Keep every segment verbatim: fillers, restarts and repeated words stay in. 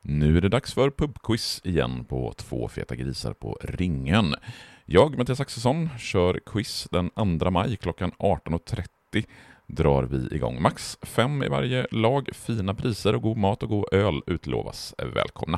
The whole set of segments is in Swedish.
Nu är det dags för pubquiz igen på Två feta grisar på Ringen. Jag, Mattias Axelsson, kör quiz den andra maj klockan arton och trettio. Drar vi igång. Max fem i varje lag, fina priser och god mat och god öl utlovas. Välkomna!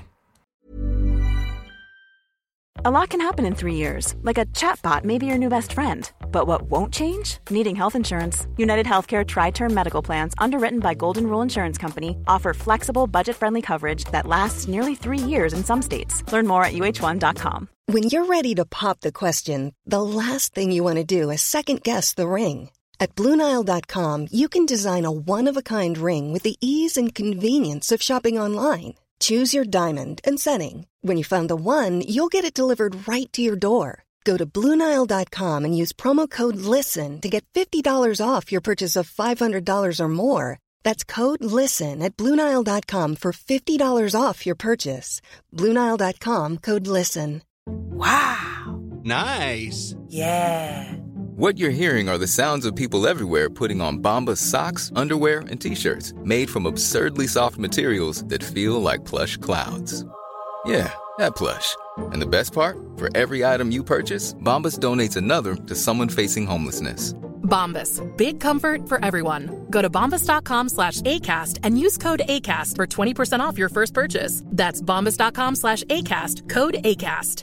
A lot can happen in three years, like a chatbot may be your new best friend. But what won't change? Needing health insurance. United Healthcare Tri-Term Medical Plans, underwritten by Golden Rule Insurance Company, offer flexible, budget-friendly coverage that lasts nearly three years in some states. Learn more at U H one dot com. When you're ready to pop the question, the last thing you want to do is second-guess the ring. At Blue Nile dot com, you can design a one-of-a-kind ring with the ease and convenience of shopping online. Choose your diamond and setting. When you find the one, you'll get it delivered right to your door. Go to Blue Nile dot com and use promo code LISTEN to get fifty dollars off your purchase of five hundred dollars or more. That's code LISTEN at Blue Nile dot com for fifty dollars off your purchase. Blue Nile dot com, code LISTEN. Wow! Nice! Yeah! What you're hearing are the sounds of people everywhere putting on Bombas socks, underwear, and T-shirts made from absurdly soft materials that feel like plush clouds. Yeah, that plush. And the best part? For every item you purchase, Bombas donates another to someone facing homelessness. Bombas, big comfort for everyone. Go to bombas.com slash ACAST and use code ACAST for twenty percent off your first purchase. That's bombas.com slash ACAST, code ACAST.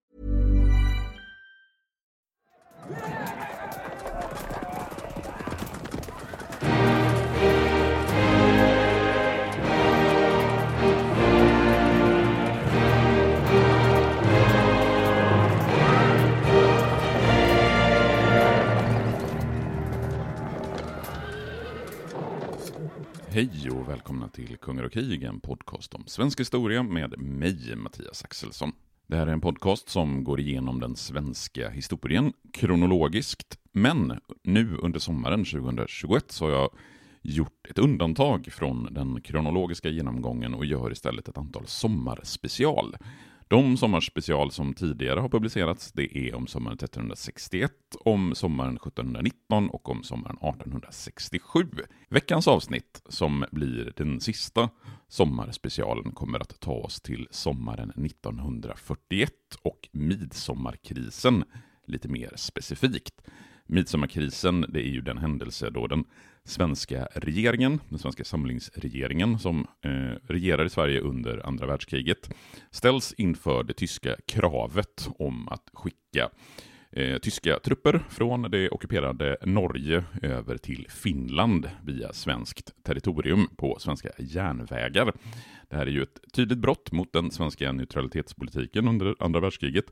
Hej och välkomna till Kungar och krig, en podcast om svensk historia med mig, Mattias Axelsson. Det här är en podcast som går igenom den svenska historien kronologiskt, men nu under sommaren tjugohundratjugoett så har jag gjort ett undantag från den kronologiska genomgången och gör istället ett antal sommarspecial. De sommarspecial som tidigare har publicerats, det är om sommaren trettonhundrasextioett, om sommaren sjuttonhundranitton och om sommaren artonhundrasextiosju. Veckans avsnitt, som blir den sista sommarspecialen, kommer att ta oss till sommaren nittonhundrafyrtioett och midsommarkrisen lite mer specifikt. Midsommarkrisen, det är ju den händelse då den svenska regeringen, den svenska samlingsregeringen som eh, regerar i Sverige under andra världskriget, ställs inför det tyska kravet om att skicka eh, tyska trupper från det ockuperade Norge över till Finland via svenskt territorium på svenska järnvägar. Det här är ju ett tydligt brott mot den svenska neutralitetspolitiken under andra världskriget.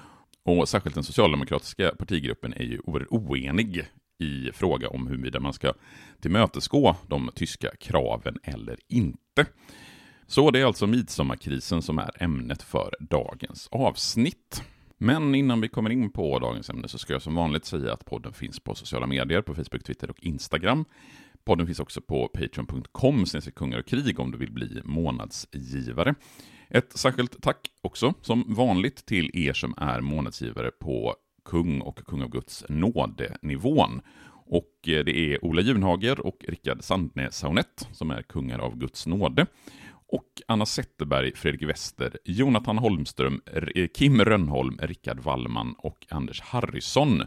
Och särskilt den socialdemokratiska partigruppen är ju oerhört oenig i fråga om huruvida man ska tillmötesgå de tyska kraven eller inte. Så det är alltså midsommarkrisen som är ämnet för dagens avsnitt. Men innan vi kommer in på dagens ämne så ska jag som vanligt säga att podden finns på sociala medier, på Facebook, Twitter och Instagram. Podden finns också på patreon punkt com slash kungar och krig om du vill bli månadsgivare. Ett särskilt tack också som vanligt till er som är månadsgivare på kung och kung av Guds nådenivån. Och det är Ola Junhager och Rickard Sandne-Saunett som är kungar av Guds nåde. Och Anna Zetterberg, Fredrik Wester, Jonathan Holmström, Kim Rönnholm, Rickard Wallman och Anders Harrison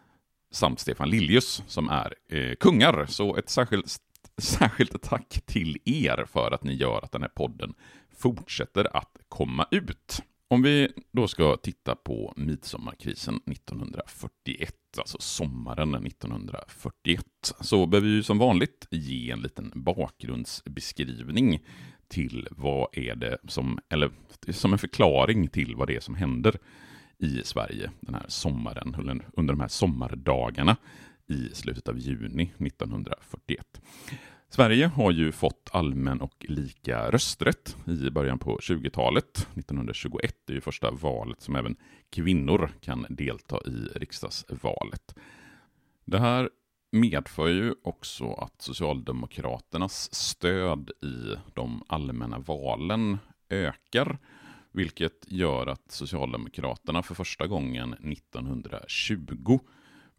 samt Stefan Liljus som är eh, kungar. Så ett särskilt, särskilt tack till er för att ni gör att den här podden fortsätter att komma ut. Om vi då ska titta på midsommarkrisen nittonhundrafyrtioett, alltså sommaren nittonhundrafyrtioett, så behöver vi som vanligt ge en liten bakgrundsbeskrivning till vad är det som, eller som en förklaring till vad det är som händer i Sverige den här sommaren, under de här sommardagarna i slutet av juni nittonhundrafyrtioett. Sverige har ju fått allmän och lika rösträtt i början på tjugotalet. nittonhundratjugoett är ju första valet som även kvinnor kan delta i riksdagsvalet. Det här medför ju också att Socialdemokraternas stöd i de allmänna valen ökar, vilket gör att Socialdemokraterna för första gången nittonhundratjugo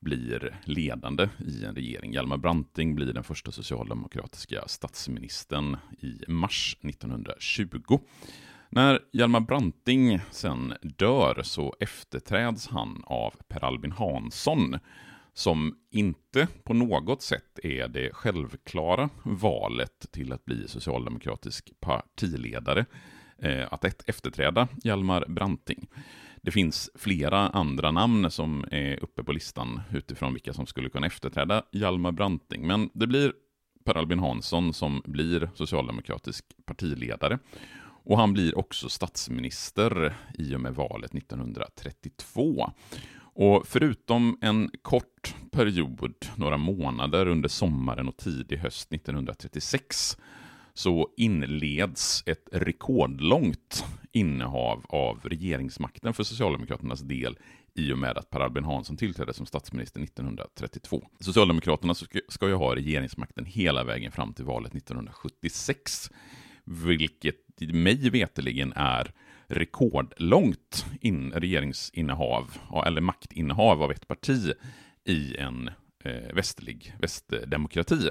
blir ledande i en regering. Hjalmar Branting blir den första socialdemokratiska statsministern i mars nittonhundratjugo. När Hjalmar Branting sen dör så efterträds han av Per Albin Hansson, som inte på något sätt är det självklara valet till att bli socialdemokratisk partiledare, eh, att efterträda Hjalmar Branting. Det finns flera andra namn som är uppe på listan utifrån vilka som skulle kunna efterträda Hjalmar Branting, men det blir Per Albin Hansson som blir socialdemokratisk partiledare. Och han blir också statsminister i och med valet nittonhundratrettiotvå. Och förutom en kort period, några månader under sommaren och tidig höst nittonhundratrettiosex, så inleds ett rekordlångt innehav av regeringsmakten för Socialdemokraternas del i och med att Per Albin Hansson tillträdde som statsminister nittonhundratrettiotvå. Socialdemokraterna ska ju ha regeringsmakten hela vägen fram till valet nittonhundrasjuttiosex, vilket mig veteligen är rekordlångt in regeringsinnehav eller maktinnehav av ett parti i en eh, västlig västdemokrati.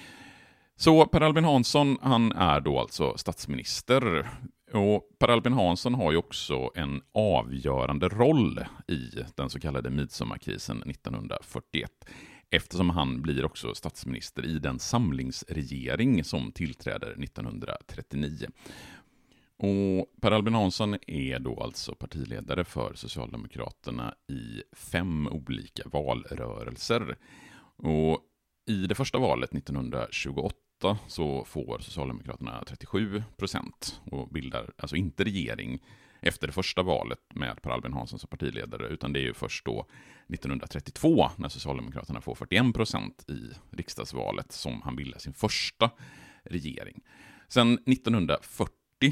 Så Per Albin Hansson, han är då alltså statsminister, och Per Albin Hansson har ju också en avgörande roll i den så kallade midsommarkrisen nittonhundrafyrtioett, eftersom han blir också statsminister i den samlingsregering som tillträder nittonhundratrettionio. Och Per Albin Hansson är då alltså partiledare för Socialdemokraterna i fem olika valrörelser. Och i det första valet nittonhundratjugoåtta så får Socialdemokraterna trettiosju procent och bildar alltså inte regering efter det första valet med Per Albin Hansson som partiledare, utan det är ju först då nittonhundratrettiotvå när Socialdemokraterna får fyrtioen procent i riksdagsvalet som han bildar sin första regering. Sen nittonhundrafyrtio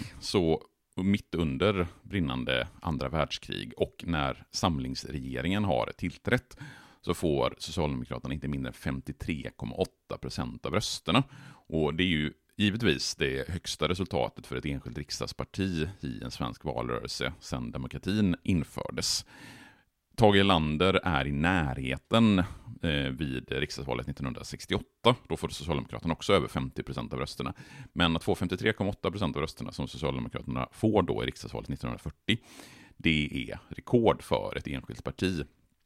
så mitt under brinnande andra världskrig och när samlingsregeringen har tillträtt så får Socialdemokraterna inte mindre än femtiotre komma åtta procent av rösterna. Och det är ju givetvis det högsta resultatet för ett enskilt riksdagsparti i en svensk valrörelse sedan demokratin infördes. Tage Erlander är i närheten eh, vid riksdagsvalet nittonhundrasextioåtta. Då får Socialdemokraterna också över femtio procent av rösterna. Men att få femtiotre komma åtta procent av rösterna som Socialdemokraterna får då i riksdagsvalet nittonhundrafyrtio, det är rekord för ett enskilt parti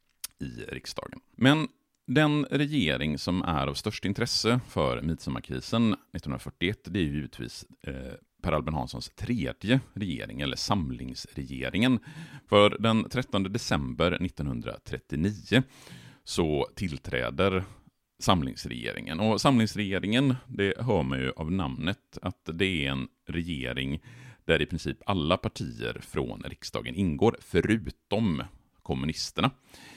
i riksdagen. Men den regering som är av störst intresse för midsommarkrisen nittonhundrafyrtioett, det är ju givetvis eh, Per Albin Hanssons tredje regering, eller samlingsregeringen. För den trettonde december nittonhundratrettionio så tillträder samlingsregeringen. Och samlingsregeringen, det hör man ju av namnet att det är en regering där i princip alla partier från riksdagen ingår, förutom kommunisterna.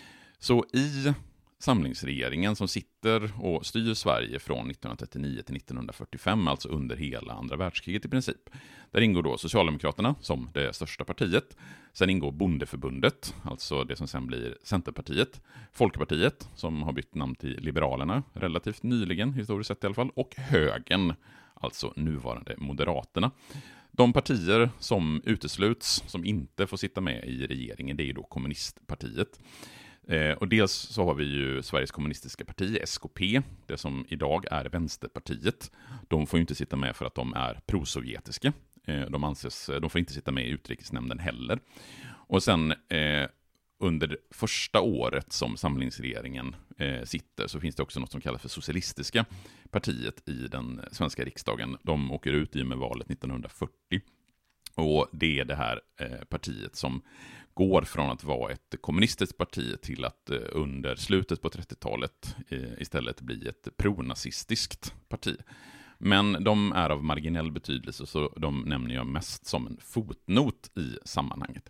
Så i samlingsregeringen som sitter och styr Sverige från nittonhundratrettionio till nittonhundrafyrtiofem, alltså under hela andra världskriget i princip. Där ingår då Socialdemokraterna som det största partiet. Sen ingår Bondeförbundet, alltså det som sen blir Centerpartiet. Folkpartiet, som har bytt namn till Liberalerna relativt nyligen, historiskt sett i alla fall. Och Högern, alltså nuvarande Moderaterna. De partier som utesluts, som inte får sitta med i regeringen, det är då Kommunistpartiet. Eh, och dels så har vi ju Sveriges kommunistiska parti, S K P, det som idag är Vänsterpartiet. De får ju inte sitta med för att de är prosovjetiska. Eh, de, anses, de får inte sitta med i utrikesnämnden heller. Och sen eh, under första året som samlingsregeringen eh, sitter så finns det också något som kallas för Socialistiska partiet i den svenska riksdagen. De åker ut i med valet nittonhundrafyrtio. Och det är det här eh, partiet som går från att vara ett kommunistiskt parti till att eh, under slutet på trettiotalet eh, istället bli ett pronazistiskt parti. Men de är av marginell betydelse, så de nämner jag mest som en fotnot i sammanhanget.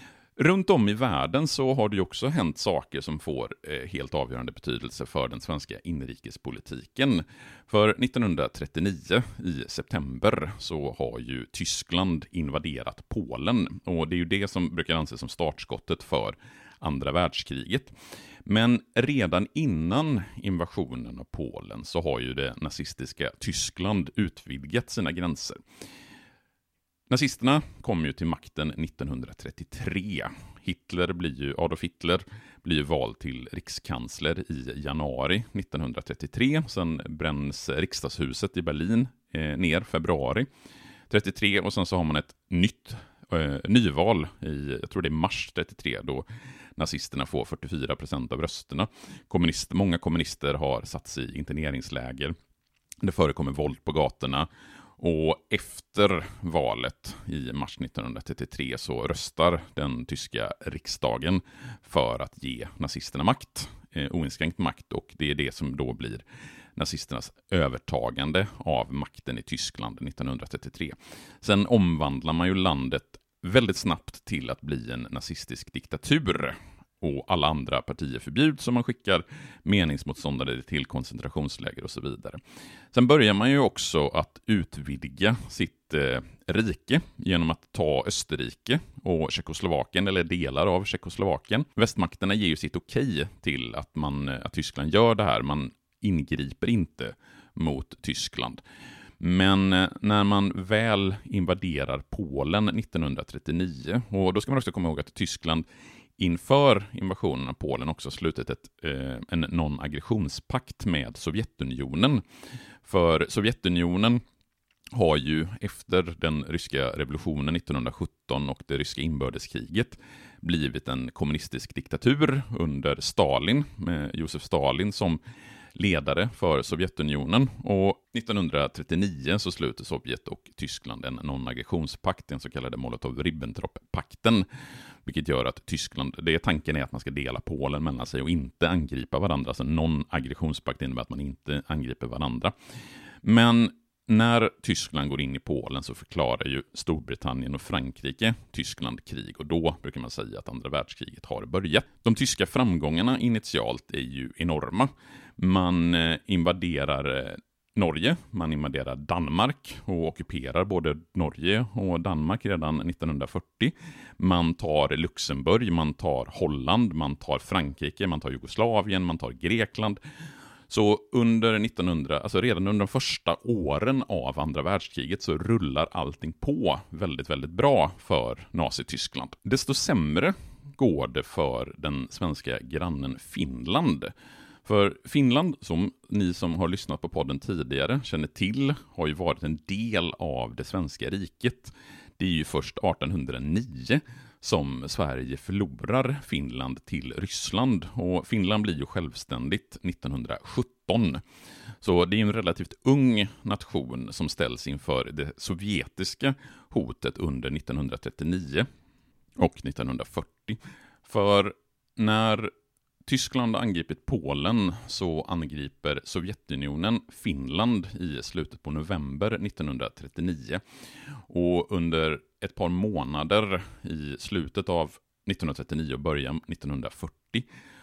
Runt om i världen så har det ju också hänt saker som får eh, helt avgörande betydelse för den svenska inrikespolitiken. För nittonhundratrettionio i september så har ju Tyskland invaderat Polen, och det är ju det som brukar anses som startskottet för andra världskriget. Men redan innan invasionen av Polen så har ju det nazistiska Tyskland utvidgat sina gränser. Nazisterna kom ju till makten nittonhundratrettiotre. Hitler blir ju, Adolf Hitler blir ju vald till rikskansler i januari nittonhundratrettiotre. Sen bränns riksdagshuset i Berlin eh, ner februari trettiotre, och sen så har man ett nytt eh, nyval i, jag tror det är mars trettiotre, då nazisterna får fyrtiofyra procent av rösterna. Kommunist, många kommunister har satts i interneringsläger. Det förekommer våld på gatorna. Och efter valet i mars nittonhundratrettiotre så röstar den tyska riksdagen för att ge nazisterna makt, eh, oinskränkt makt, och det är det som då blir nazisternas övertagande av makten i Tyskland nittonhundratrettiotre. Sen omvandlar man ju landet väldigt snabbt till att bli en nazistisk diktatur. Och alla andra partier förbjuds, så man skickar meningsmotståndare till koncentrationsläger och så vidare. Sen börjar man ju också att utvidga sitt eh, rike genom att ta Österrike och Tjeckoslovakien, eller delar av Tjeckoslovakien. Västmakterna ger ju sitt okej till att, man, att Tyskland gör det här. Man ingriper inte mot Tyskland. Men när man väl invaderar Polen nittonhundratrettionio, och då ska man också komma ihåg att Tyskland inför invasionen av Polen också slutit ett, eh, en non-aggressionspakt med Sovjetunionen. För Sovjetunionen har ju efter den ryska revolutionen nittonhundrasjutton och det ryska inbördeskriget blivit en kommunistisk diktatur under Stalin, med Josef Stalin som ledare för Sovjetunionen. Och nittonhundratrettionio så sluter Sovjet och Tyskland en non-aggressionspakt, den så kallade Molotov-Ribbentrop-pakten, vilket gör att Tyskland, det är tanken är att man ska dela Polen mellan sig och inte angripa varandra. Så non-aggressionspakt innebär att man inte angriper varandra. Men när Tyskland går in i Polen så förklarar ju Storbritannien och Frankrike Tyskland krig, och då brukar man säga att andra världskriget har börjat. De tyska framgångarna initialt är ju enorma. Man invaderar Norge, man invaderar Danmark och ockuperar både Norge och Danmark redan nittonhundrafyrtio. Man tar Luxemburg, man tar Holland, man tar Frankrike, man tar Jugoslavien, man tar Grekland. Så under nittonhundra, alltså redan under de första åren av andra världskriget så rullar allting på väldigt, väldigt bra för Nazityskland. Desto sämre går det för den svenska grannen Finland. För Finland, som ni som har lyssnat på podden tidigare känner till, har ju varit en del av det svenska riket. Det är ju först artonhundranio som Sverige förlorar Finland till Ryssland, och Finland blir ju självständigt nittonhundrasjutton. Så det är en relativt ung nation som ställs inför det sovjetiska hotet under nittonhundratrettionio och nittonhundrafyrtio. För när Tyskland har angripit Polen så angriper Sovjetunionen Finland i slutet på november nittonhundratrettionio. Och under ett par månader i slutet av nittonhundratrettionio och början nittonhundrafyrtio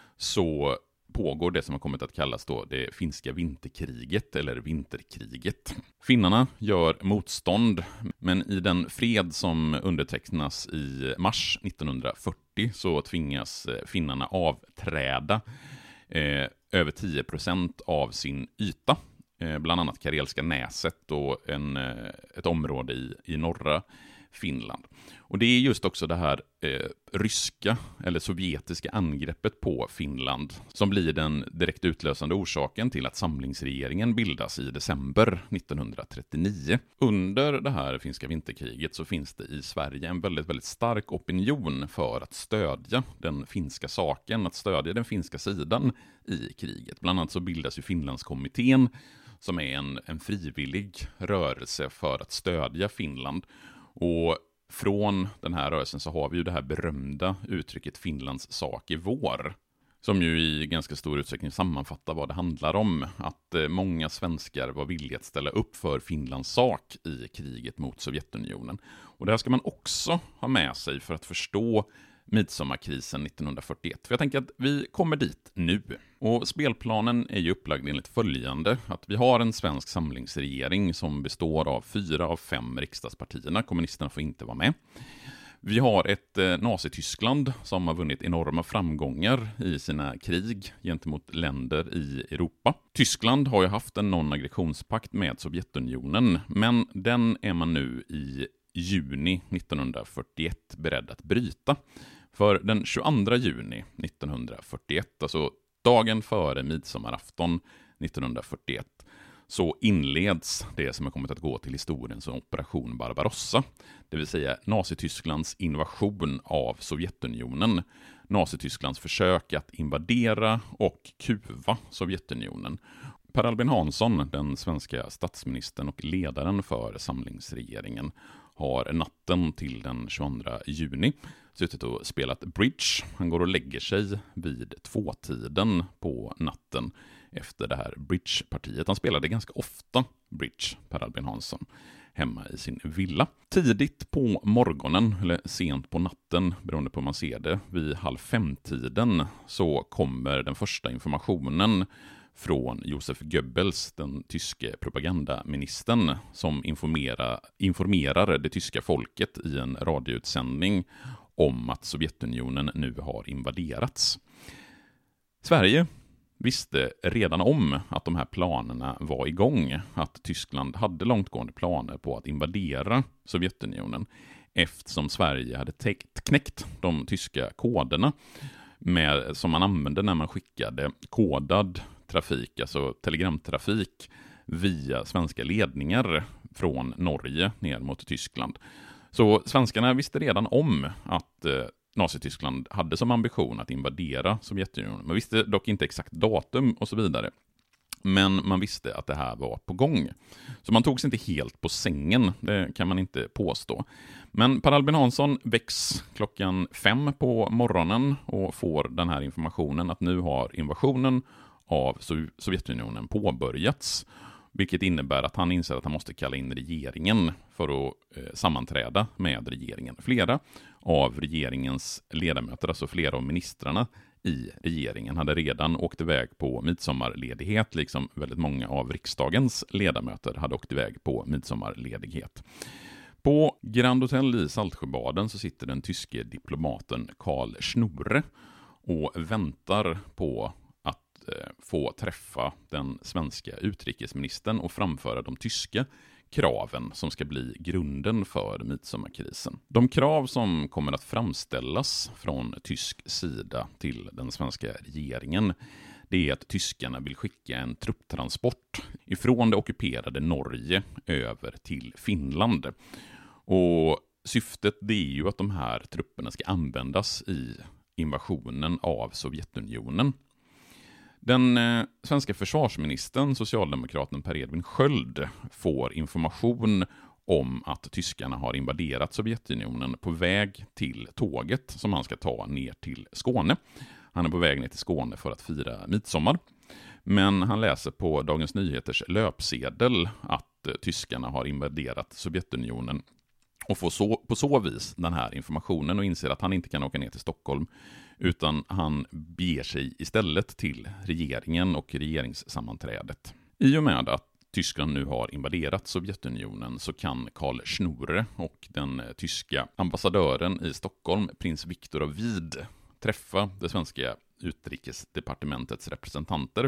så pågår det som har kommit att kallas då det finska vinterkriget eller vinterkriget. Finnarna gör motstånd, men i den fred som undertecknas i mars nittonhundrafyrtio så tvingas finnarna avträda eh, över tio procent av sin yta. Eh, bland annat Karelska näset och en, eh, ett område i, i norra Finland. Och det är just också det här eh, ryska eller sovjetiska angreppet på Finland som blir den direkt utlösande orsaken till att samlingsregeringen bildas i december nittonhundratrettionio. Under det här finska vinterkriget så finns det i Sverige en väldigt, väldigt stark opinion för att stödja den finska saken, att stödja den finska sidan i kriget. Bland annat så bildas ju Finlandskommittén som är en, en frivillig rörelse för att stödja Finland. Och från den här rörelsen så har vi ju det här berömda uttrycket Finlands sak är vår, som ju i ganska stor utsträckning sammanfattar vad det handlar om. Att många svenskar var villiga att ställa upp för Finlands sak i kriget mot Sovjetunionen. Och det här ska man också ha med sig för att förstå midsommarkrisen nittonhundrafyrtioett. För jag tänker att vi kommer dit nu. Och spelplanen är ju upplagd enligt följande. Att vi har en svensk samlingsregering som består av fyra av fem riksdagspartierna. Kommunisterna får inte vara med. Vi har ett eh, Nazityskland som har vunnit enorma framgångar i sina krig gentemot länder i Europa. Tyskland har ju haft en non-aggressionspakt med Sovjetunionen, men den är man nu i juni nittonhundrafyrtioett beredd att bryta. För den tjugoandra juni nittonhundrafyrtioett, alltså dagen före midsommarafton nittonhundrafyrtioett, så inleds det som har kommit att gå till historien som Operation Barbarossa, det vill säga Nazitysklands invasion av Sovjetunionen, Nazitysklands försök att invadera och kuva Sovjetunionen. Per Albin Hansson, den svenska statsministern och ledaren för samlingsregeringen, har natten till den tjugoandra juni suttit och spelat bridge. Han går och lägger sig vid tvåtiden på natten efter det här bridgepartiet. Han spelade ganska ofta bridge, Per Albin Hansson, hemma i sin villa. Tidigt på morgonen, eller sent på natten, beroende på hur man ser det, vid halv fem-tiden så kommer den första informationen från Josef Goebbels, den tyske propagandaministern, som informera, informerar det tyska folket i en radioutsändning om att Sovjetunionen nu har invaderats. Sverige visste redan om att de här planerna var igång, att Tyskland hade långtgående planer på att invadera Sovjetunionen, eftersom Sverige hade täckt, knäckt de tyska koderna med, som man använde när man skickade kodad trafik, alltså telegramtrafik via svenska ledningar från Norge ner mot Tyskland. Så svenskarna visste redan om att eh, Nazityskland hade som ambition att invadera Sovjetunionen. Man visste dock inte exakt datum och så vidare. Men man visste att det här var på gång. Så man tog sig inte helt på sängen, det kan man inte påstå. Men Per Albin Hansson väcks klockan fem på morgonen och får den här informationen att nu har invasionen av Sovjetunionen påbörjats. Vilket innebär att han inser att han måste kalla in regeringen för att eh, sammanträda med regeringen. Flera av regeringens ledamöter, alltså flera av ministrarna i regeringen, hade redan åkt iväg på midsommarledighet, liksom väldigt många av riksdagens ledamöter hade åkt iväg på midsommarledighet. På Grand Hotel i Saltsjöbaden så sitter den tyske diplomaten Karl Schnorre och väntar på få träffa den svenska utrikesministern och framföra de tyska kraven som ska bli grunden för midsommarkrisen. De krav som kommer att framställas från tysk sida till den svenska regeringen, det är att tyskarna vill skicka en trupptransport ifrån det ockuperade Norge över till Finland. Och syftet det är ju att de här trupperna ska användas i invasionen av Sovjetunionen. Den eh, svenska försvarsministern, socialdemokraten Per Edvin Sköld, får information om att tyskarna har invaderat Sovjetunionen på väg till tåget som han ska ta ner till Skåne. Han är på väg ner till Skåne för att fira midsommar. Men han läser på Dagens Nyheters löpsedel att eh, tyskarna har invaderat Sovjetunionen och får så, på så vis den här informationen och inser att han inte kan åka ner till Stockholm, utan han beger sig istället till regeringen och regeringssammanträdet. I och med att Tyskland nu har invaderat Sovjetunionen så kan Karl Schnorre och den tyska ambassadören i Stockholm, prins Viktor av Vid, träffa det svenska utrikesdepartementets representanter.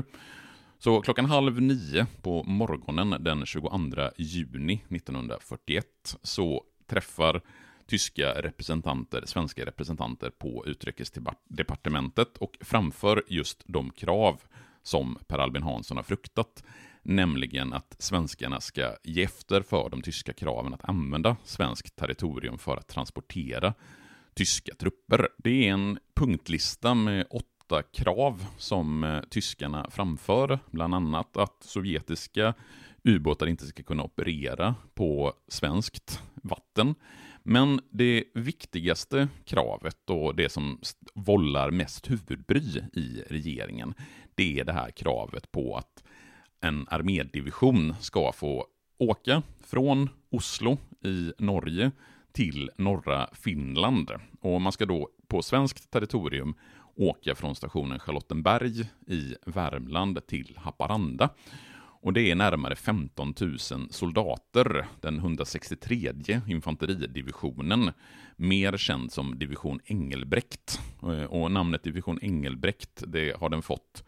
Så klockan halv nio på morgonen den tjugoandra juni nittonhundrafyrtioett så träffar tyska representanter, svenska representanter på utrikesdepartementet och framför just de krav som Per Albin Hansson har fruktat, nämligen att svenskarna ska ge efter för de tyska kraven att använda svenskt territorium för att transportera tyska trupper. Det är en punktlista med åtta krav som eh, tyskarna framför, bland annat att sovjetiska ubåtar inte ska kunna operera på svenskt vatten. Men det viktigaste kravet och det som vållar mest huvudbry i regeringen, det är det här kravet på att en armédivision ska få åka från Oslo i Norge till norra Finland. Och man ska då på svenskt territorium åka från stationen Charlottenberg i Värmland till Haparanda. Och det är närmare femton tusen soldater, den hundrasextiotredje infanteridivisionen, mer känd som division Engelbrekt. Och namnet division Engelbrekt, det har den fått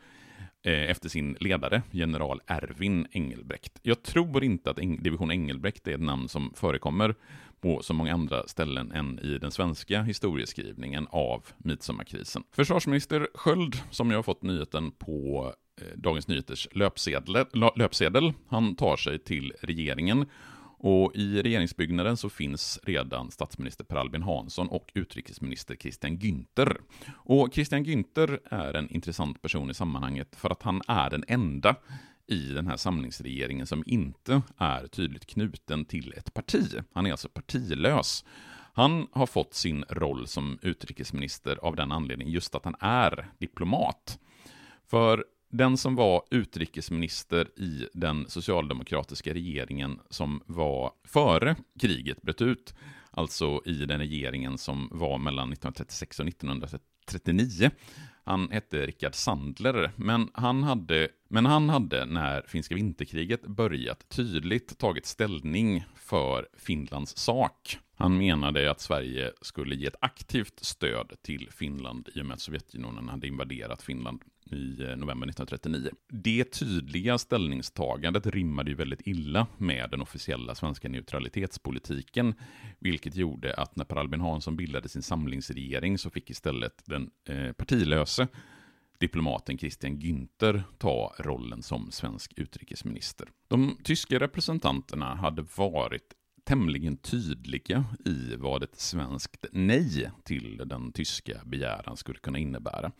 efter sin ledare, general Erwin Engelbrekt. Jag tror inte att division Engelbrekt är ett namn som förekommer på så många andra ställen än i den svenska historieskrivningen av midsommarkrisen. Försvarsminister Sköld, som jag har fått nyheten på Dagens Nyheters löpsedel, löpsedel, han tar sig till regeringen. Och i regeringsbyggnaden så finns redan statsminister Per Albin Hansson och utrikesminister Christian Günther. Och Christian Günther är en intressant person i sammanhanget för att han är den enda i den här samlingsregeringen som inte är tydligt knuten till ett parti. Han är alltså partilös. Han har fått sin roll som utrikesminister av den anledningen just att han är diplomat. För den som var utrikesminister i den socialdemokratiska regeringen som var före kriget bröt ut, alltså i den regeringen som var mellan nittonhundratrettiosex och nittonhundratrettionio. Han hette Rickard Sandler, men han hade, men han hade när finska vinterkriget börjat tydligt tagit ställning för Finlands sak. Han menade att Sverige skulle ge ett aktivt stöd till Finland i och med att Sovjetunionen hade invaderat Finland i november nittonhundratrettionio. Det tydliga ställningstagandet rimmade ju väldigt illa med den officiella svenska neutralitetspolitiken, vilket gjorde att när Per Albin Hansson bildade sin samlingsregering så fick istället den eh, partilöse diplomaten Christian Günther ta rollen som svensk utrikesminister. De tyska representanterna hade varit tämligen tydliga i vad ett svenskt nej till den tyska begäran skulle kunna innebära.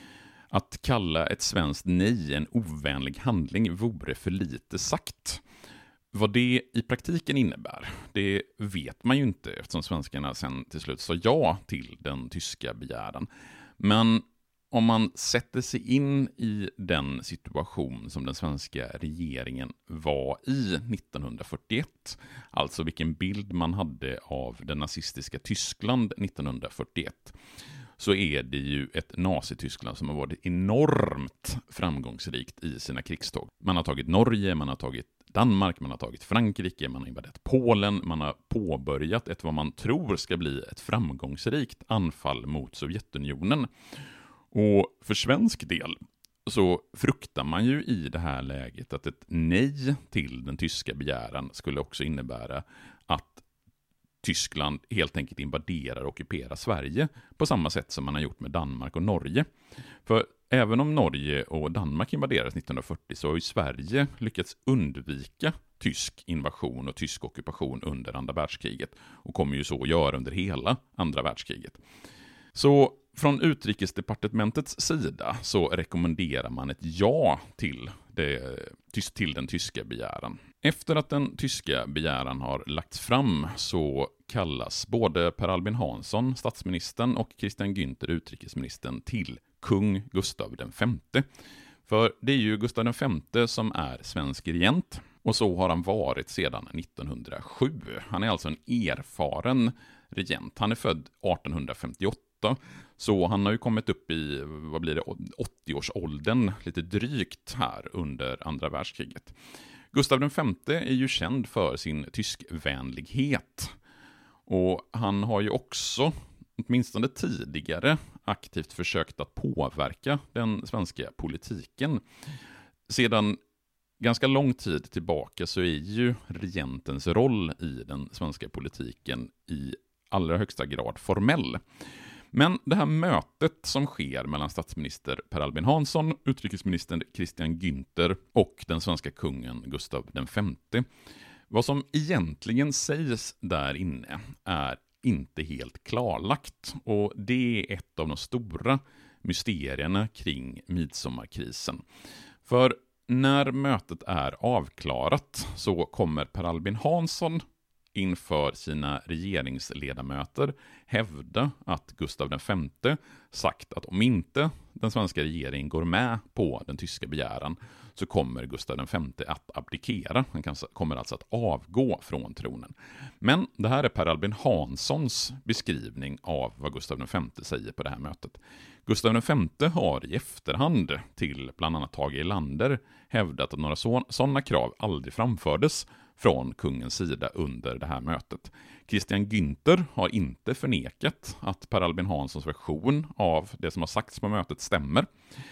Att kalla ett svenskt nej en ovänlig handling vore för lite sagt. Vad det i praktiken innebär, det vet man ju inte eftersom svenskarna sen till slut sa ja till den tyska begäran. Men om man sätter sig in i den situation som den svenska regeringen var i nittonhundrafyrtioett, alltså vilken bild man hade av det nazistiska Tyskland nittonhundrafyrtioett, så är det ju ett Nazityskland som har varit enormt framgångsrikt i sina krigståg. Man har tagit Norge, man har tagit Danmark, man har tagit Frankrike, man har invaderat Polen, man har påbörjat ett vad man tror ska bli ett framgångsrikt anfall mot Sovjetunionen. Och för svensk del så fruktar man ju i det här läget att ett nej till den tyska begäran skulle också innebära att Tyskland helt enkelt invaderar och ockuperar Sverige på samma sätt som man har gjort med Danmark och Norge. För även om Norge och Danmark invaderades nittonhundrafyrtio så har ju Sverige lyckats undvika tysk invasion och tysk ockupation under andra världskriget och kommer ju så att göra under hela andra världskriget. Så från utrikesdepartementets sida så rekommenderar man ett ja till, det, till den tyska begäran. Efter att den tyska begäran har lagts fram så kallas både Per Albin Hansson, statsministern, och Christian Günther, utrikesministern, till kung Gustav den femte. För det är ju Gustav den femte som är svensk regent och så har han varit sedan nittonhundrasju. Han är alltså en erfaren regent. Han är född artonhundrafemtioåtta. Så han har ju kommit upp i, vad blir det, åttio-årsåldern lite drygt här under andra världskriget. Gustav den femte är ju känd för sin tyskvänlighet. Och han har ju också, åtminstone tidigare, aktivt försökt att påverka den svenska politiken. Sedan ganska lång tid tillbaka så är ju regentens roll i den svenska politiken i allra högsta grad formell. Men det här mötet som sker mellan statsminister Per Albin Hansson, utrikesminister Christian Günther och den svenska kungen Gustav den femte, vad som egentligen sägs där inne är inte helt klarlagt, och det är ett av de stora mysterierna kring midsommarkrisen. För när mötet är avklarat så kommer Per Albin Hansson inför sina regeringsledamöter hävda att Gustav den femte sagt att om inte den svenska regeringen går med på den tyska begäran så kommer Gustav den femte att abdikera. Han kommer alltså att avgå från tronen. Men det här är Per Albin Hanssons beskrivning av vad Gustav den femte säger på det här mötet. Gustav den femte har i efterhand till bland annat Tage Erlander hävdat att några sådana krav aldrig framfördes från kungens sida under det här mötet. Christian Günther har inte förnekat att Per Albin Hanssons version av det som har sagts på mötet stämmer.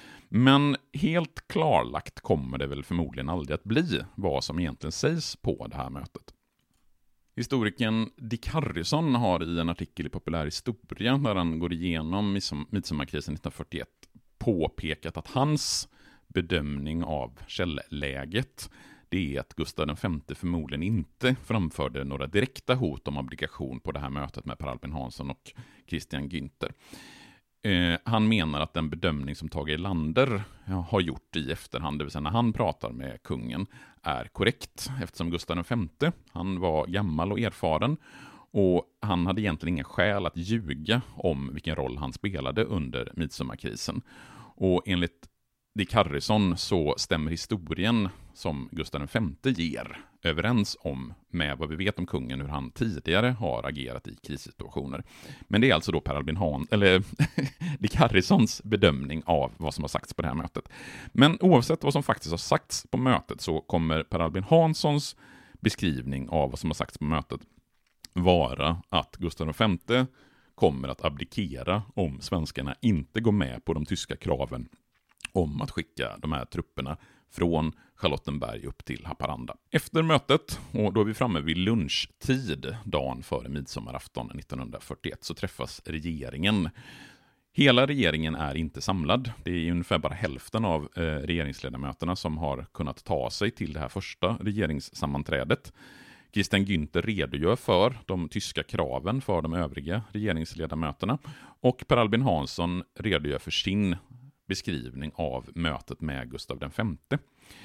Men helt klarlagt kommer det väl förmodligen aldrig att bli vad som egentligen sägs på det här mötet. Historikern Dick Harrison har i en artikel i Populär historia där han går igenom midsommarkrisen nittonhundrafyrtioett påpekat att hans bedömning av källläget det är att Gustav den femte förmodligen inte framförde några direkta hot om abdikation på det här mötet med Per Albin Hansson och Christian Günther. Eh, han menar att den bedömning som Tage Erlander har gjort i efterhand, det vill säga när han pratar med kungen, är korrekt. Eftersom Gustav den femte, han var gammal och erfaren och han hade egentligen inga skäl att ljuga om vilken roll han spelade under midsommarkrisen. Och enligt Dick Harrison så stämmer historien som Gustav den femte ger överens om med vad vi vet om kungen, hur han tidigare har agerat i krissituationer. Men det är alltså då Per Albin Hans, eller Dick Harrisons bedömning av vad som har sagts på det här mötet. Men oavsett vad som faktiskt har sagts på mötet så kommer Per Albin Hanssons beskrivning av vad som har sagts på mötet vara att Gustav den femte kommer att abdikera om svenskarna inte går med på de tyska kraven om att skicka de här trupperna från Charlottenberg upp till Haparanda. Efter mötet, och då är vi framme vid lunchtid dagen före midsommarafton nittonhundrafyrtioett, så träffas regeringen. Hela regeringen är inte samlad. Det är ungefär bara hälften av eh, regeringsledamöterna som har kunnat ta sig till det här första regeringssammanträdet. Christian Günther redogör för de tyska kraven för de övriga regeringsledamöterna och Per Albin Hansson redogör för sin beskrivning av mötet med Gustav den femte.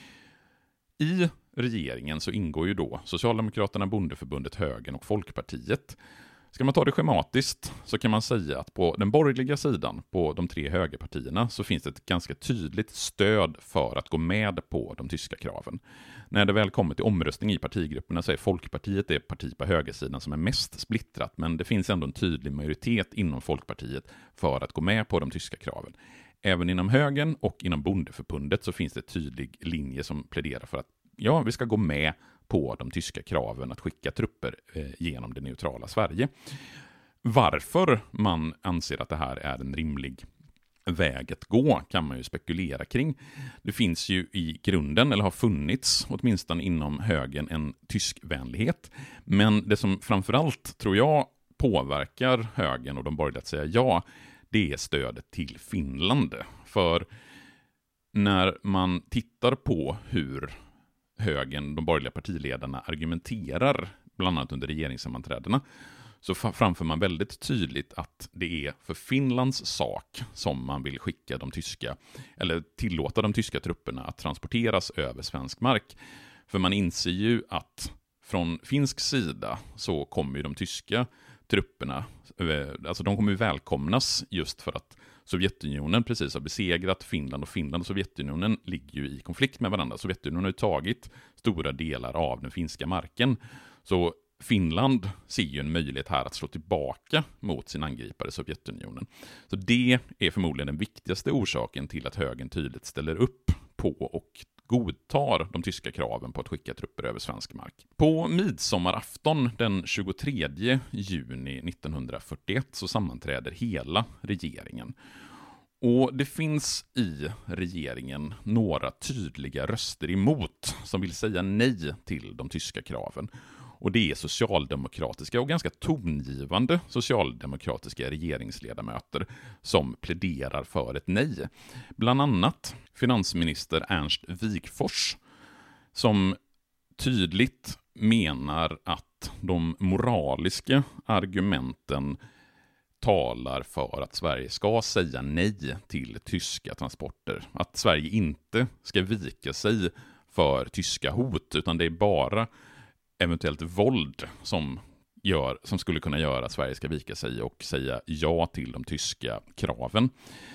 I regeringen så ingår ju då Socialdemokraterna, Bondeförbundet, Högern och Folkpartiet. Ska man ta det schematiskt så kan man säga att på den borgerliga sidan, på de tre högerpartierna, så finns det ett ganska tydligt stöd för att gå med på de tyska kraven. När det väl kommer till omröstning i partigrupperna så är Folkpartiet det parti på högersidan som är mest splittrat, men det finns ändå en tydlig majoritet inom Folkpartiet för att gå med på de tyska kraven. Även inom högern och inom Bondeförbundet så finns det en tydlig linje som pläderar för att ja, vi ska gå med på de tyska kraven att skicka trupper eh, genom det neutrala Sverige. Varför man anser att det här är en rimlig väg att gå kan man ju spekulera kring. Det finns ju i grunden, eller har funnits åtminstone inom högern, en tyskvänlighet. Men det som framförallt tror jag påverkar högern och de borgerliga att säga ja, det är stödet till Finland. För när man tittar på hur högern, de borgerliga partiledarna, argumenterar bland annat under regeringssammanträdena, så framför man väldigt tydligt att det är för Finlands sak som man vill skicka de tyska, eller tillåta de tyska trupperna att transporteras över svensk mark. För man inser ju att från finsk sida så kommer ju de tyska trupperna, alltså de kommer ju välkomnas just för att Sovjetunionen precis har besegrat Finland, och Finland och Sovjetunionen ligger ju i konflikt med varandra. Sovjetunionen har ju tagit stora delar av den finska marken. Så Finland ser ju en möjlighet här att slå tillbaka mot sin angripare Sovjetunionen. Så det är förmodligen den viktigaste orsaken till att högern tydligt ställer upp på och godtar de tyska kraven på att skicka trupper över svensk mark. På midsommarafton den tjugotredje juni nittonhundrafyrtioett så sammanträder hela regeringen. Och det finns i regeringen några tydliga röster emot som vill säga nej till de tyska kraven. Och det är socialdemokratiska och ganska tongivande socialdemokratiska regeringsledamöter som pläderar för ett nej. Bland annat finansminister Ernst Wigforss som tydligt menar att de moraliska argumenten talar för att Sverige ska säga nej till tyska transporter. Att Sverige inte ska vika sig för tyska hot, utan det är bara eventuellt våld som, gör, som skulle kunna göra att Sverige ska vika sig och säga ja till de tyska kraven.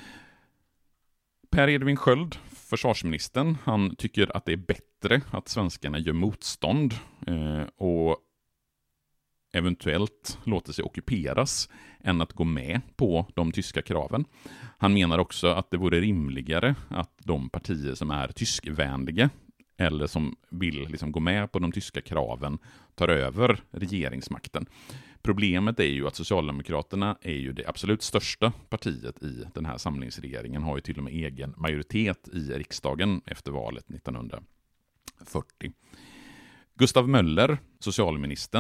Per Edvin Sköld, försvarsministern, han tycker att det är bättre att svenskarna gör motstånd eh, och eventuellt låter sig ockuperas än att gå med på de tyska kraven. Han menar också att det vore rimligare att de partier som är tyskvänliga eller som vill liksom gå med på de tyska kraven tar över regeringsmakten. Problemet är ju att Socialdemokraterna är ju det absolut största partiet i den här samlingsregeringen, har ju till och med egen majoritet i riksdagen efter valet nittonhundrafyrtio. Gustav Möller, socialministern,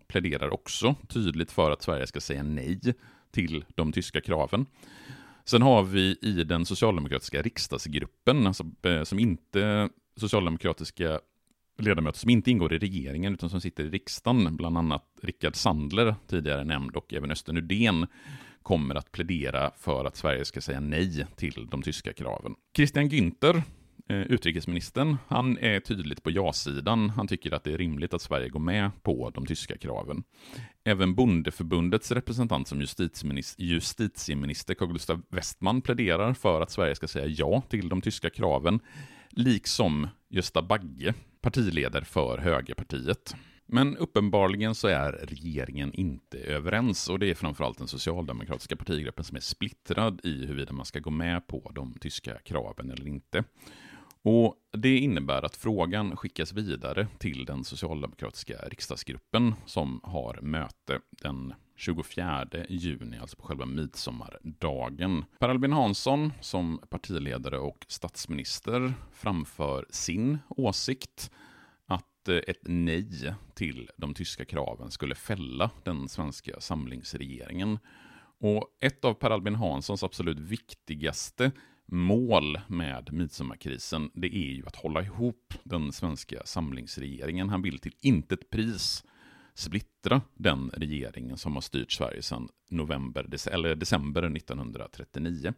pläderar också tydligt för att Sverige ska säga nej till de tyska kraven. Sen har vi i den socialdemokratiska riksdagsgruppen, alltså, som inte socialdemokratiska ledamöter som inte ingår i regeringen utan som sitter i riksdagen, bland annat Rickard Sandler, tidigare nämnd, och även Östen Undén, kommer att plädera för att Sverige ska säga nej till de tyska kraven. Christian Günther, utrikesministern, han är tydligt på ja-sidan. Han tycker att det är rimligt att Sverige går med på de tyska kraven. Även Bondeförbundets representant som justitieminister, justitieminister Carl Gustaf Westman pläderar för att Sverige ska säga ja till de tyska kraven, liksom Gösta Bagge, partiledare för Högerpartiet. Men uppenbarligen så är regeringen inte överens, och det är framförallt den socialdemokratiska partigruppen som är splittrad i huruvida man ska gå med på de tyska kraven eller inte. Och det innebär att frågan skickas vidare till den socialdemokratiska riksdagsgruppen som har möte den tjugofjärde juni, alltså på själva midsommardagen. Per Albin Hansson som partiledare och statsminister framför sin åsikt att ett nej till de tyska kraven skulle fälla den svenska samlingsregeringen. Och ett av Per Albin Hanssons absolut viktigaste mål med midsommarkrisen, det är ju att hålla ihop den svenska samlingsregeringen. Han vill till intet pris splittra den regeringen som har styrt Sverige sedan november, eller december nittonhundratrettionio.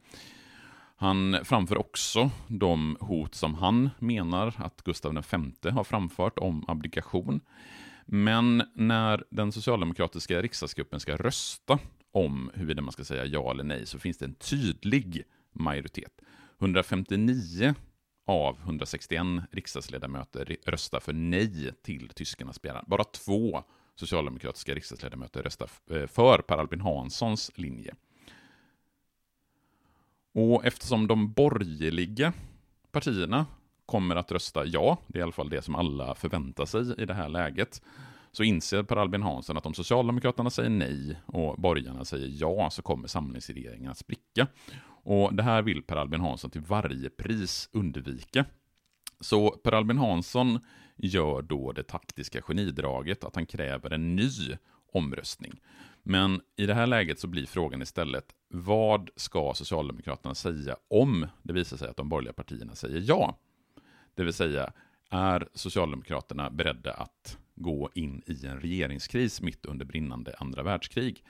Han framför också de hot som han menar att Gustav den femte har framfört om abdikation. Men när den socialdemokratiska riksdagsgruppen ska rösta om huruvida man ska säga ja eller nej, så finns det en tydlig majoritet. hundrafemtionio av hundrasextioen riksdagsledamöter röstar för nej till tyskarnas begäran. Bara två socialdemokratiska riksdagsledamöter röstar för Per Albin Hanssons linje. Och eftersom de borgerliga partierna kommer att rösta ja, det är i alla fall det som alla förväntar sig i det här läget, så inser Per Albin Hansson att om Socialdemokraterna säger nej och borgarna säger ja, så kommer samlingsregeringen att spricka. Och det här vill Per Albin Hansson till varje pris undvika. Så Per Albin Hansson gör då det taktiska genidraget att han kräver en ny omröstning. Men i det här läget så blir frågan istället, vad ska Socialdemokraterna säga om det visar sig att de borgerliga partierna säger ja? Det vill säga, är Socialdemokraterna beredda att gå in i en regeringskris mitt under brinnande andra världskrig?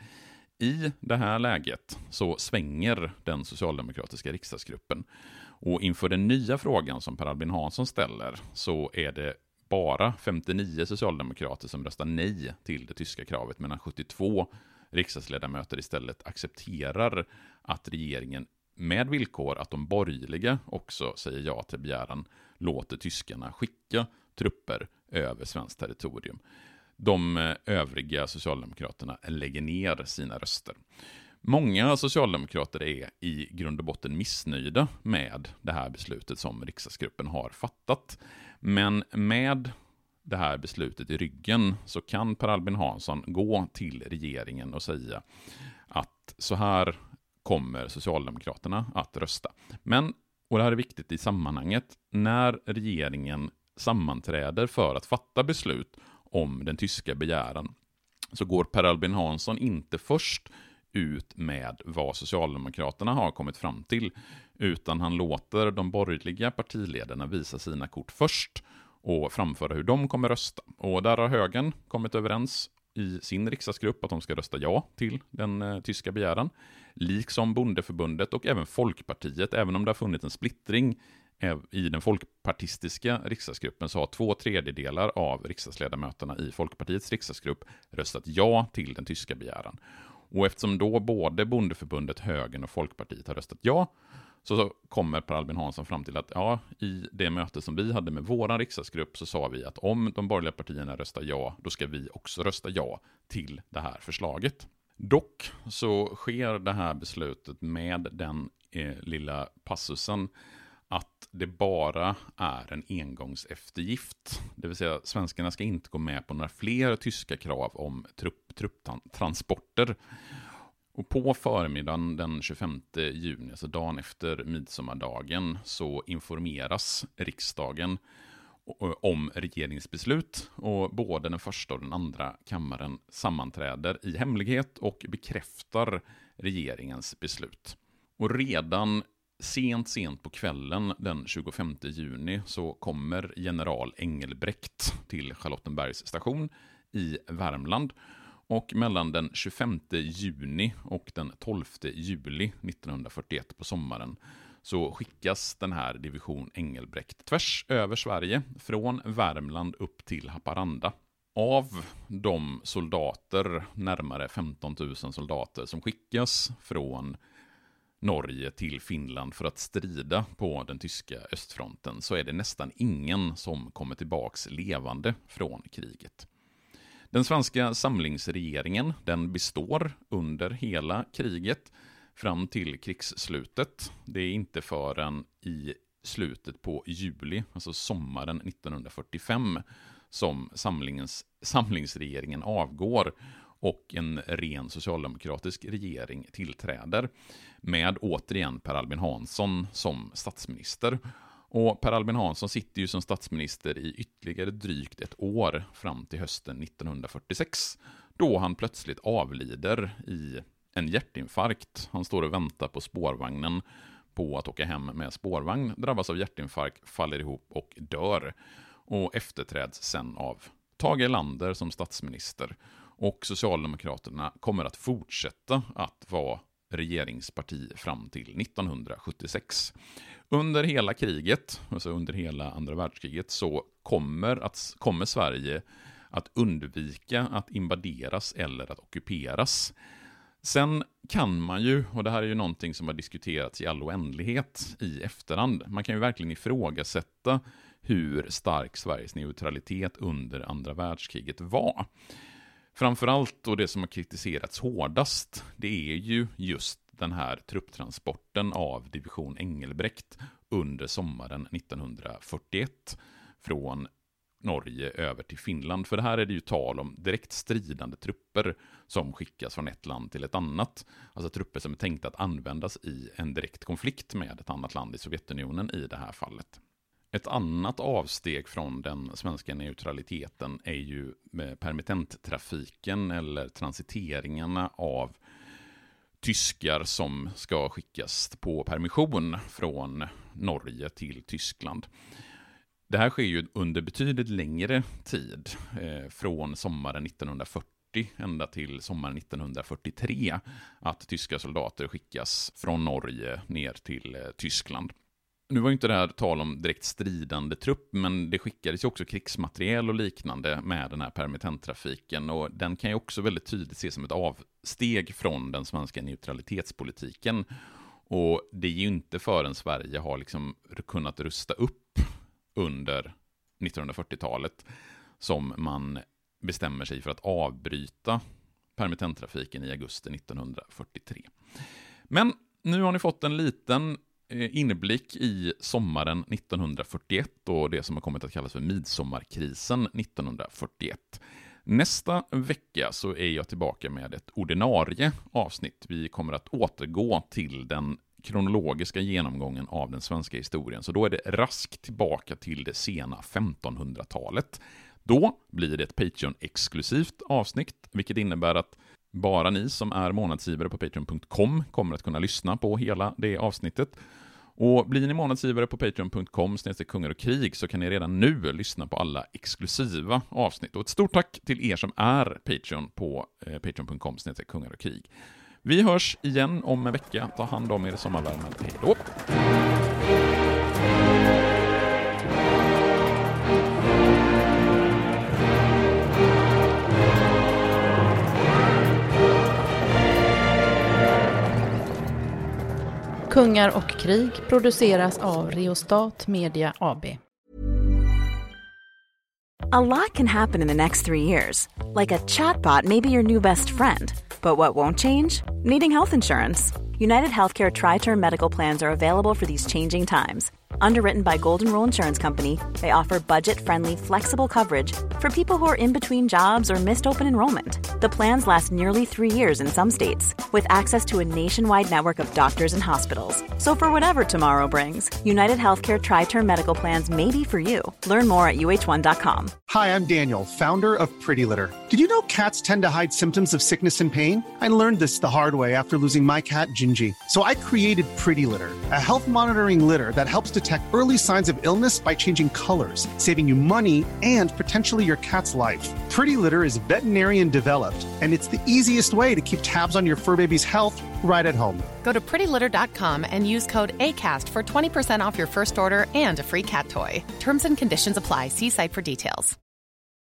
I det här läget så svänger den socialdemokratiska riksdagsgruppen. Och inför den nya frågan som Per Albin Hansson ställer så är det bara femtionio socialdemokrater som röstar nej till det tyska kravet, medan sjuttiotvå riksdagsledamöter istället accepterar att regeringen med villkor att de borgerliga också säger ja till begäran låter tyskarna skicka trupper över svenskt territorium. De övriga socialdemokraterna lägger ner sina röster. Många socialdemokrater är i grund och botten missnöjda med det här beslutet som riksdagsgruppen har fattat. Men med det här beslutet i ryggen så kan Per Albin Hansson gå till regeringen och säga att så här kommer Socialdemokraterna att rösta. Men, och det här är viktigt i sammanhanget, när regeringen sammanträder för att fatta beslut om den tyska begäran så går Per Albin Hansson inte först ut med vad Socialdemokraterna har kommit fram till, utan han låter de borgerliga partiledarna visa sina kort först och framföra hur de kommer rösta. Och där har högern kommit överens i sin riksdagsgrupp att de ska rösta ja till den eh, tyska begäran, liksom Bondeförbundet och även Folkpartiet. Även om det har funnits en splittring i den folkpartistiska riksdagsgruppen så har två tredjedelar av riksdagsledamöterna i Folkpartiets riksdagsgrupp röstat ja till den tyska begäran. Och eftersom då både Bondeförbundet, högern och Folkpartiet har röstat ja, så kommer Per Albin Hansson fram till att ja, i det möte som vi hade med våran riksdagsgrupp så sa vi att om de borgerliga partierna röstar ja, då ska vi också rösta ja till det här förslaget. Dock så sker det här beslutet med den eh, lilla passusen att det bara är en engångseftergift. Det vill säga, svenskarna ska inte gå med på några fler tyska krav om trupp, trupptransporter. Och på förmiddagen den tjugofemte juni, alltså dagen efter midsommardagen, så informeras riksdagen om regeringsbeslut, och både den första och den andra kammaren sammanträder i hemlighet och bekräftar regeringens beslut. Och redan sent, sent på kvällen den tjugofemte juni så kommer general Engelbrekt till Charlottenbergs station i Värmland, och mellan den tjugofemte juni och den tolfte juli nittonhundrafyrtioett på sommaren så skickas den här division Engelbrekt tvärs över Sverige från Värmland upp till Haparanda. Av de soldater, närmare femton tusen soldater som skickas från Norge till Finland för att strida på den tyska östfronten, så är det nästan ingen som kommer tillbaks levande från kriget. Den svenska samlingsregeringen, den består under hela kriget fram till krigsslutet. Det är inte förrän i slutet på juli, alltså sommaren nittonhundrafyrtiofem, som samlingens, samlingsregeringen avgår och en ren socialdemokratisk regering tillträder med återigen Per Albin Hansson som statsminister. Och Per Albin Hansson sitter ju som statsminister i ytterligare drygt ett år fram till hösten nittonhundrafyrtiosex, då han plötsligt avlider i en hjärtinfarkt. Han står och väntar på spårvagnen på att åka hem med spårvagn, drabbas av hjärtinfarkt, faller ihop och dör. Och efterträds sen av Tage Erlander som statsminister. Och Socialdemokraterna kommer att fortsätta att vara regeringsparti fram till nittonhundrasjuttiosex. Under hela kriget, alltså under hela andra världskriget, så kommer, att, kommer Sverige att undvika att invaderas eller att ockuperas. Sen kan man ju, och det här är ju någonting som har diskuterats i all oändlighet i efterhand, man kan ju verkligen ifrågasätta hur stark Sveriges neutralitet under andra världskriget var. Framförallt, och det som har kritiserats hårdast, det är ju just den här trupptransporten av division Engelbrekt under sommaren nittonhundrafyrtioett från Norge över till Finland. För det här är det ju tal om direkt stridande trupper som skickas från ett land till ett annat. Alltså trupper som är tänkta att användas i en direkt konflikt med ett annat land, i Sovjetunionen i det här fallet. Ett annat avsteg från den svenska neutraliteten är ju med permittenttrafiken eller transiteringarna av tyskar som ska skickas på permission från Norge till Tyskland. Det här sker ju under betydligt längre tid, eh, från sommaren nittonhundrafyrtio ända till sommaren nittonhundrafyrtiotre, att tyska soldater skickas från Norge ner till eh, Tyskland. Nu var ju inte det här tal om direkt stridande trupp, men det skickades ju också krigsmateriel och liknande med den här permittenttrafiken, och den kan ju också väldigt tydligt ses som ett avsteg från den svenska neutralitetspolitiken. Och det är ju inte förrän Sverige har liksom kunnat rusta upp under nittonhundrafyrtiotalet som man bestämmer sig för att avbryta permittenttrafiken i augusti nittonhundrafyrtiotre. Men nu har ni fått en liten inblick i sommaren nittonhundrafyrtioett och det som har kommit att kallas för midsommarkrisen nittonhundrafyrtioett. Nästa vecka så är jag tillbaka med ett ordinarie avsnitt. Vi kommer att återgå till den kronologiska genomgången av den svenska historien. Så då är det raskt tillbaka till det sena femtonhundratalet. Då blir det ett Patreon-exklusivt avsnitt, vilket innebär att bara ni som är månadsgivare på patreon punkt com kommer att kunna lyssna på hela det avsnittet. Och blir ni månadsgivare på patreon punkt com snedstreck kungar och krig så kan ni redan nu lyssna på alla exklusiva avsnitt. Och ett stort tack till er som är Patreon på eh, patreon punkt com snedstreck kungar och krig. Vi hörs igen om en vecka. Ta hand om er sommarvärmen. Hej då! Kungar och krig produceras av Reostat Media A B. A lot can happen in the next three years. Like a chatbot may be your new best friend. But what won't change? Needing health insurance. United Healthcare Tri-Term Medical Plans are available for these changing times. Underwritten by Golden Rule Insurance Company, they offer budget-friendly, flexible coverage for people who are in between jobs or missed open enrollment. The plans last nearly three years in some states, with access to a nationwide network of doctors and hospitals. So for whatever tomorrow brings, United Healthcare Tri-Term Medical Plans may be for you. Learn more at U H one dot com. Hi, I'm Daniel, founder of Pretty Litter. Did you know cats tend to hide symptoms of sickness and pain? I learned this the hard way after losing my cat, Gingy. So I created Pretty Litter, a health monitoring litter that helps detect early signs of illness by changing colors, saving you money and potentially your cat's life. Pretty Litter is veterinarian developed, and it's the easiest way to keep tabs on your fur baby's health right at home. Go to pretty litter dot com and use code ACAST for twenty percent off your first order and a free cat toy. Terms and conditions apply. See site for details.